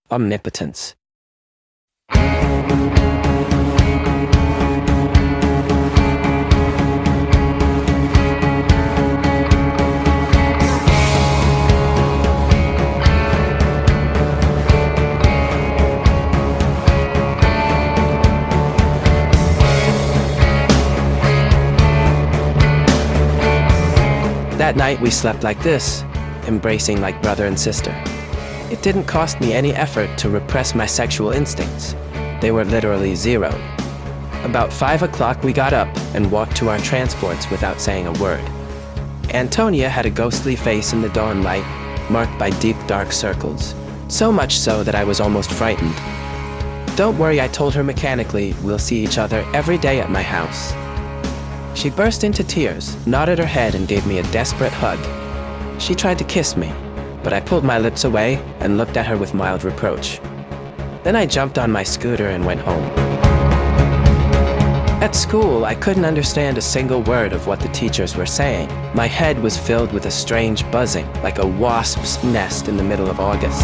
omnipotence. That night we slept like this, embracing like brother and sister. It didn't cost me any effort to repress my sexual instincts. They were literally zeroed. About 5 o'clock we got up and walked to our transports without saying a word. Antonia had a ghostly face in the dawn light, marked by deep dark circles, so much so that I was almost frightened. Don't worry, I told her mechanically, we'll see each other every day at my house. She burst into tears, nodded her head, and gave me a desperate hug. She tried to kiss me, but I pulled my lips away and looked at her with mild reproach. Then I jumped on my scooter and went home. At school, I couldn't understand a single word of what the teachers were saying. My head was filled with a strange buzzing, like a wasp's nest in the middle of August.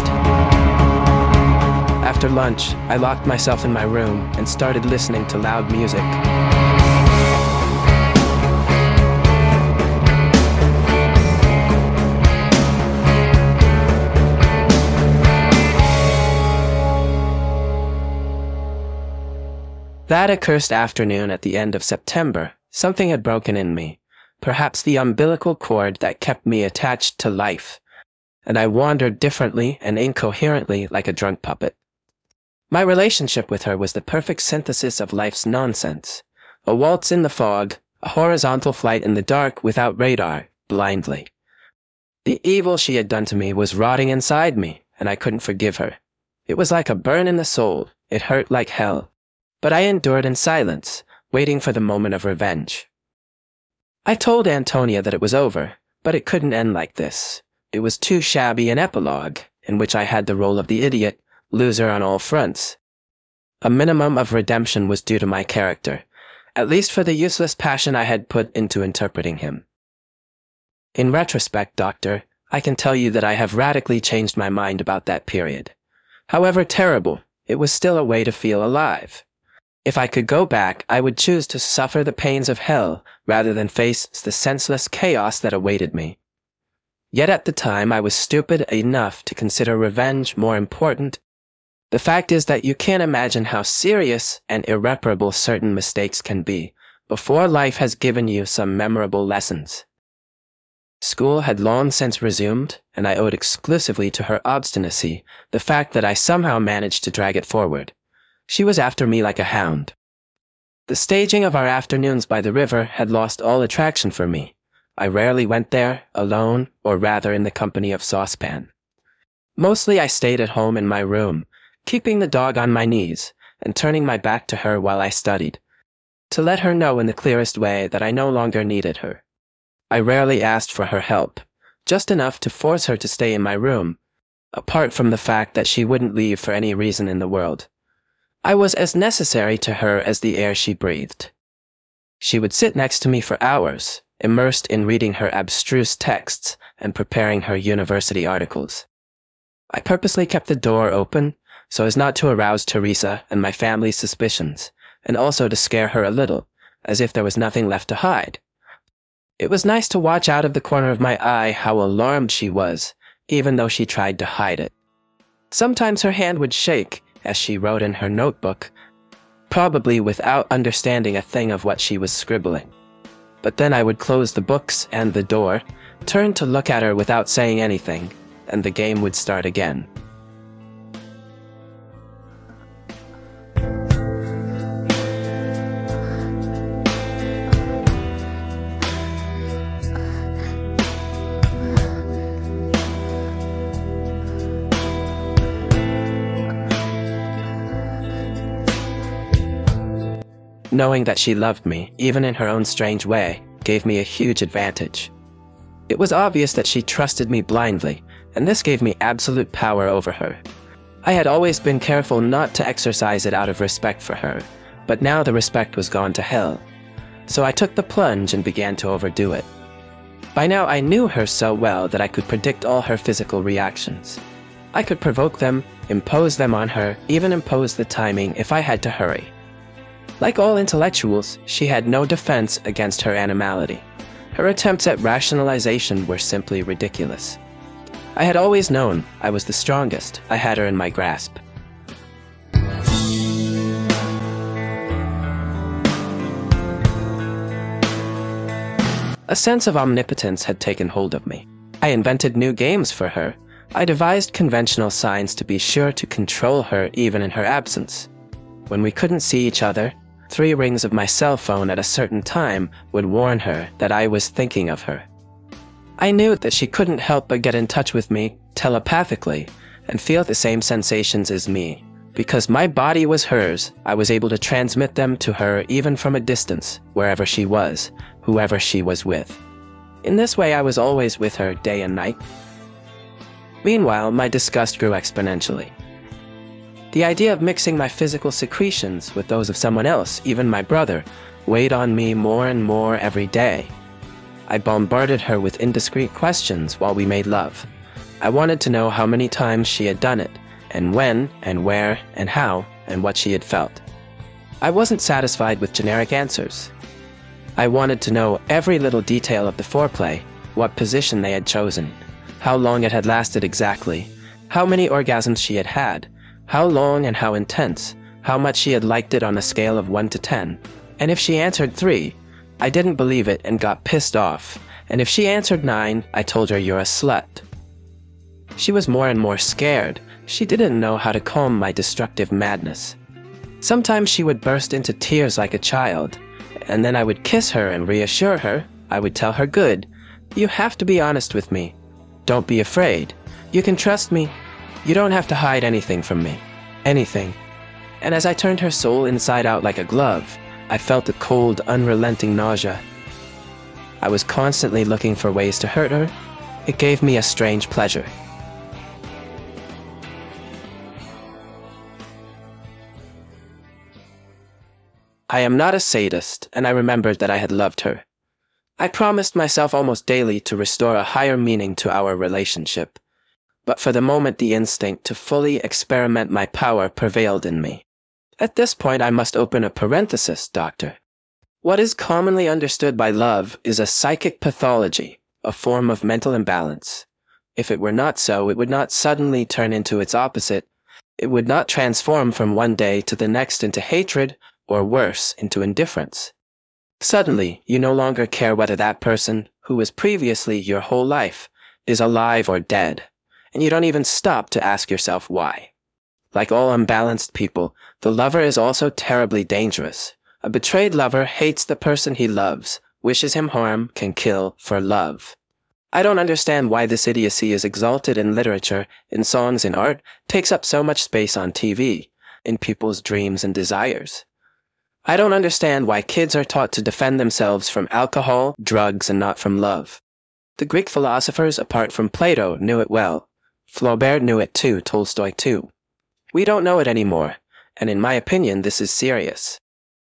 After lunch, I locked myself in my room and started listening to loud music. That accursed afternoon at the end of September, something had broken in me, perhaps the umbilical cord that kept me attached to life, and I wandered differently and incoherently like a drunk puppet. My relationship with her was the perfect synthesis of life's nonsense. A waltz in the fog, a horizontal flight in the dark without radar, blindly. The evil she had done to me was rotting inside me, and I couldn't forgive her. It was like a burn in the soul. It hurt like hell. But I endured in silence, waiting for the moment of revenge. I told Antonia that it was over, but it couldn't end like this. It was too shabby an epilogue, in which I had the role of the idiot, loser on all fronts. A minimum of redemption was due to my character, at least for the useless passion I had put into interpreting him. In retrospect, Doctor, I can tell you that I have radically changed my mind about that period. However terrible, it was still a way to feel alive. If I could go back, I would choose to suffer the pains of hell rather than face the senseless chaos that awaited me. Yet at the time, I was stupid enough to consider revenge more important. The fact is that you can't imagine how serious and irreparable certain mistakes can be before life has given you some memorable lessons. School had long since resumed, and I owed exclusively to her obstinacy the fact that I somehow managed to drag it forward. She was after me like a hound. The staging of our afternoons by the river had lost all attraction for me. I rarely went there, alone, or rather in the company of Saucepan. Mostly I stayed at home in my room, keeping the dog on my knees, and turning my back to her while I studied, to let her know in the clearest way that I no longer needed her. I rarely asked for her help, just enough to force her to stay in my room, apart from the fact that she wouldn't leave for any reason in the world. I was as necessary to her as the air she breathed. She would sit next to me for hours, immersed in reading her abstruse texts and preparing her university articles. I purposely kept the door open so as not to arouse Teresa and my family's suspicions, and also to scare her a little, as if there was nothing left to hide. It was nice to watch out of the corner of my eye how alarmed she was, even though she tried to hide it. Sometimes her hand would shake as she wrote in her notebook, probably without understanding a thing of what she was scribbling. But then I would close the books and the door, turn to look at her without saying anything, and the game would start again. Knowing that she loved me, even in her own strange way, gave me a huge advantage. It was obvious that she trusted me blindly, and this gave me absolute power over her. I had always been careful not to exercise it out of respect for her, but now the respect was gone to hell. So I took the plunge and began to overdo it. By now I knew her so well that I could predict all her physical reactions. I could provoke them, impose them on her, even impose the timing if I had to hurry. Like all intellectuals, she had no defense against her animality. Her attempts at rationalization were simply ridiculous. I had always known I was the strongest. I had her in my grasp. A sense of omnipotence had taken hold of me. I invented new games for her. I devised conventional signs to be sure to control her even in her absence. When we couldn't see each other, 3 rings of my cell phone at a certain time would warn her that I was thinking of her. I knew that she couldn't help but get in touch with me telepathically and feel the same sensations as me. Because my body was hers, I was able to transmit them to her even from a distance, wherever she was, whoever she was with. In this way, I was always with her day and night. Meanwhile, my disgust grew exponentially. The idea of mixing my physical secretions with those of someone else, even my brother, weighed on me more and more every day. I bombarded her with indiscreet questions while we made love. I wanted to know how many times she had done it, and when, and where, and how, and what she had felt. I wasn't satisfied with generic answers. I wanted to know every little detail of the foreplay, what position they had chosen, how long it had lasted exactly, how many orgasms she had had, how long and how intense, how much she had liked it on a scale of 1 to 10. And if she answered 3, I didn't believe it and got pissed off. And if she answered 9, I told her, "You're a slut." She was more and more scared. She didn't know how to calm my destructive madness. Sometimes she would burst into tears like a child, and then I would kiss her and reassure her. I would tell her, "Good, you have to be honest with me. Don't be afraid. You can trust me. You don't have to hide anything from me. Anything." And as I turned her soul inside out like a glove, I felt a cold, unrelenting nausea. I was constantly looking for ways to hurt her. It gave me a strange pleasure. I am not a sadist, and I remembered that I had loved her. I promised myself almost daily to restore a higher meaning to our relationship. But for the moment, the instinct to fully experiment my power prevailed in me. At this point, I must open a parenthesis, Doctor. What is commonly understood by love is a psychic pathology, a form of mental imbalance. If it were not so, it would not suddenly turn into its opposite. It would not transform from one day to the next into hatred, or worse, into indifference. Suddenly, you no longer care whether that person, who was previously your whole life, is alive or dead, and you don't even stop to ask yourself why. Like all unbalanced people, the lover is also terribly dangerous. A betrayed lover hates the person he loves, wishes him harm, can kill for love. I don't understand why this idiocy is exalted in literature, in songs, in art, takes up so much space on TV, in people's dreams and desires. I don't understand why kids are taught to defend themselves from alcohol, drugs, and not from love. The Greek philosophers, apart from Plato, knew it well. Flaubert knew it too, Tolstoy too. We don't know it anymore, and in my opinion, this is serious.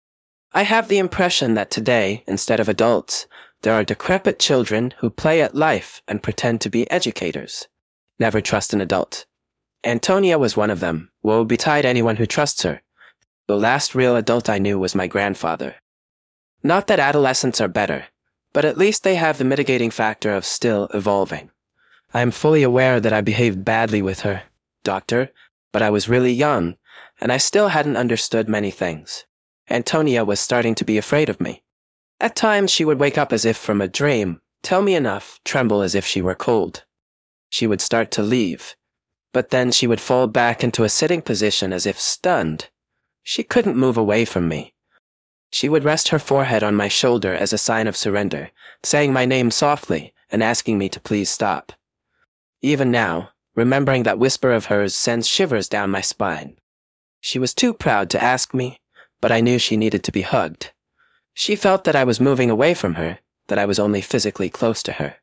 I have the impression that today, instead of adults, there are decrepit children who play at life and pretend to be educators. Never trust an adult. Antonia was one of them. Woe betide anyone who trusts her. The last real adult I knew was my grandfather. Not that adolescents are better, but at least they have the mitigating factor of still evolving. I am fully aware that I behaved badly with her, Doctor, but I was really young, and I still hadn't understood many things. Antonia was starting to be afraid of me. At times she would wake up as if from a dream, tell me enough, tremble as if she were cold. She would start to leave, but then she would fall back into a sitting position as if stunned. She couldn't move away from me. She would rest her forehead on my shoulder as a sign of surrender, saying my name softly and asking me to please stop. Even now, remembering that whisper of hers sends shivers down my spine. She was too proud to ask me, but I knew she needed to be hugged. She felt that I was moving away from her, that I was only physically close to her.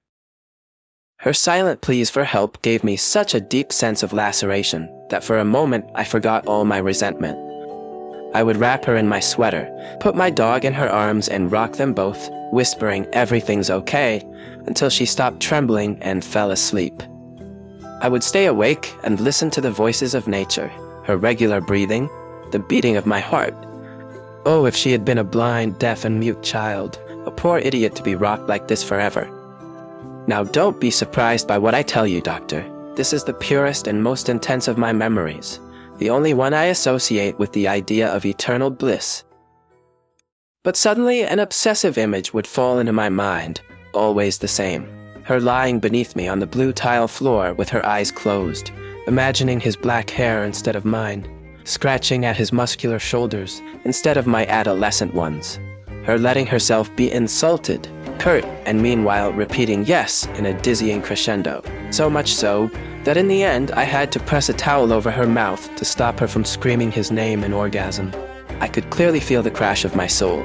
Her silent pleas for help gave me such a deep sense of laceration that for a moment I forgot all my resentment. I would wrap her in my sweater, put my dog in her arms and rock them both, whispering everything's okay, until she stopped trembling and fell asleep. I would stay awake and listen to the voices of nature, her regular breathing, the beating of my heart. Oh, if she had been a blind, deaf, and mute child, a poor idiot to be rocked like this forever. Now don't be surprised by what I tell you, Doctor. This is the purest and most intense of my memories, the only one I associate with the idea of eternal bliss. But suddenly an obsessive image would fall into my mind, always the same. Her lying beneath me on the blue tile floor with her eyes closed, imagining his black hair instead of mine, scratching at his muscular shoulders instead of my adolescent ones, her letting herself be insulted, curt, and meanwhile repeating yes in a dizzying crescendo, so much so that in the end I had to press a towel over her mouth to stop her from screaming his name in orgasm. I could clearly feel the crash of my soul.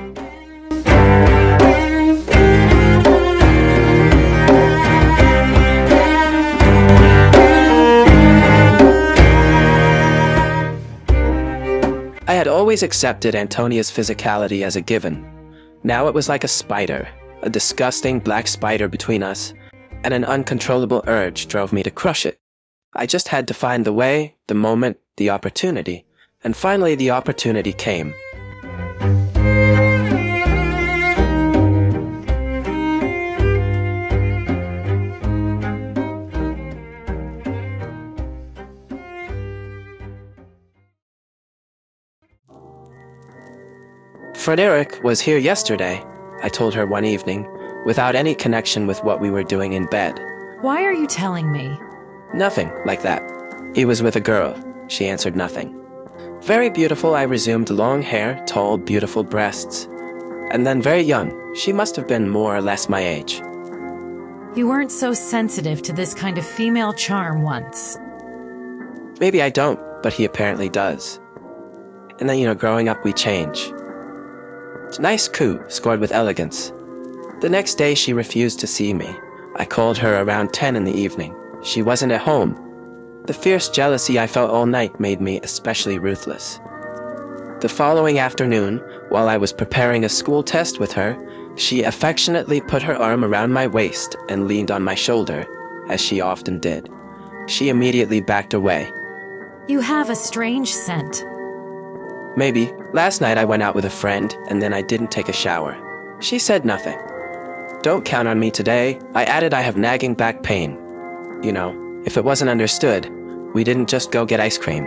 I had always accepted Antonia's physicality as a given. Now it was like a spider, a disgusting black spider between us, and an uncontrollable urge drove me to crush it. I just had to find the way, the moment, the opportunity, and finally the opportunity came. Frederick was here yesterday, I told her one evening, without any connection with what we were doing in bed. Why are you telling me? Nothing like that. He was with a girl. She answered nothing. Very beautiful, I resumed, long hair, tall, beautiful breasts. And then very young. She must have been more or less my age. You weren't so sensitive to this kind of female charm once. Maybe I don't, but he apparently does. And then, growing up we change. Nice coup, scored with elegance. The next day she refused to see me. I called her around 10 in the evening. She wasn't at home. The fierce jealousy I felt all night made me especially ruthless. The following afternoon, while I was preparing a school test with her, she affectionately put her arm around my waist and leaned on my shoulder, as she often did. She immediately backed away. You have a strange scent. Maybe. Last night I went out with a friend, and then I didn't take a shower. She said nothing. Don't count on me today. I added I have nagging back pain. If it wasn't understood, we didn't just go get ice cream.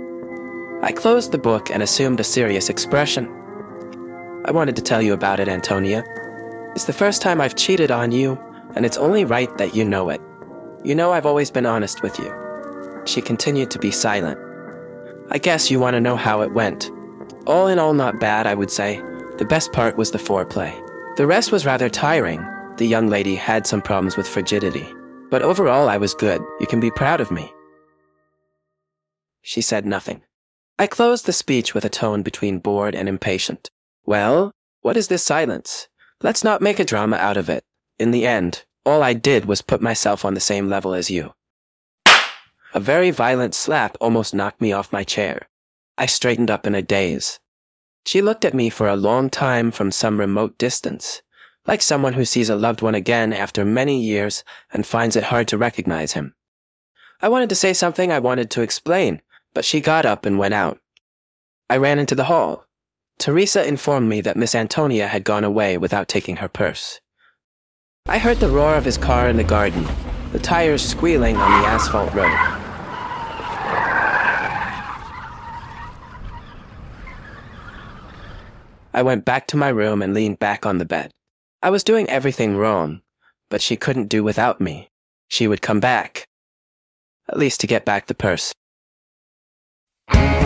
I closed the book and assumed a serious expression. I wanted to tell you about it, Antonia. It's the first time I've cheated on you, and it's only right that you know it. I've always been honest with you. She continued to be silent. I guess you want to know how it went. All in all, not bad, I would say. The best part was the foreplay. The rest was rather tiring. The young lady had some problems with frigidity. But overall, I was good. You can be proud of me. She said nothing. I closed the speech with a tone between bored and impatient. Well, what is this silence? Let's not make a drama out of it. In the end, all I did was put myself on the same level as you. A very violent slap almost knocked me off my chair. I straightened up in a daze. She looked at me for a long time from some remote distance, like someone who sees a loved one again after many years and finds it hard to recognize him. I wanted to say something, I wanted to explain, but she got up and went out. I ran into the hall. Teresa informed me that Miss Antonia had gone away without taking her purse. I heard the roar of his car in the garden, the tires squealing on the asphalt road. I went back to my room and leaned back on the bed. I was doing everything wrong, but she couldn't do without me. She would come back. At least to get back the purse.